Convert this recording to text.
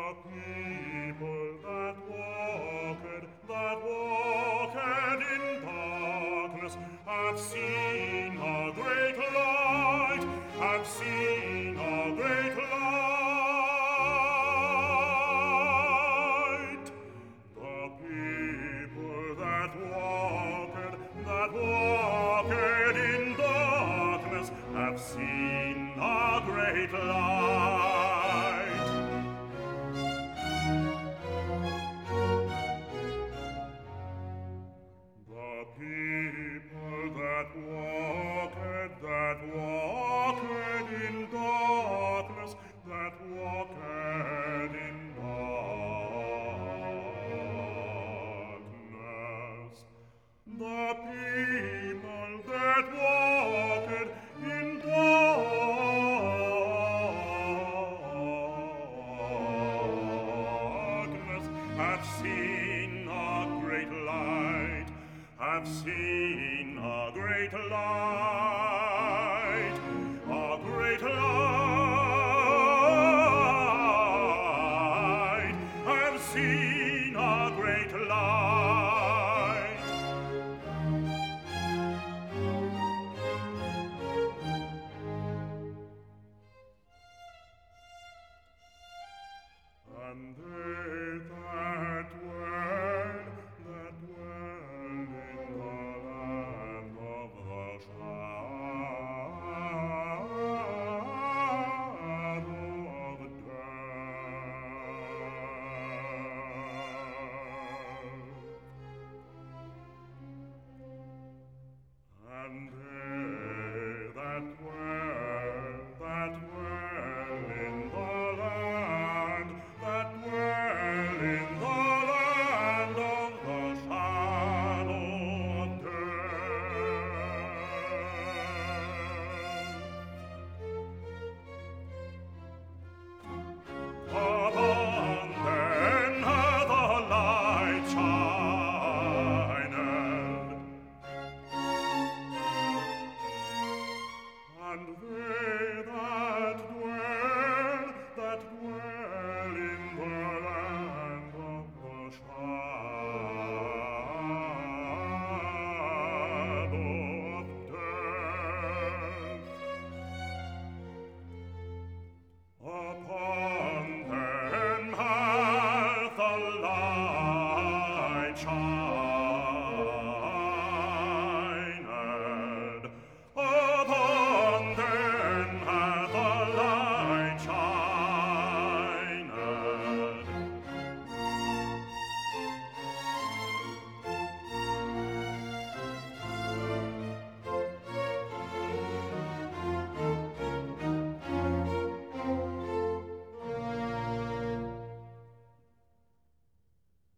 people that walked in darkness, have seen a great light, have seen a great light. The people that walked in darkness, have seen a great light. The people that walked in darkness, that walked in darkness. The people that walked in darkness have seen a great light, have seen a great light, a great light, have seen a great light. And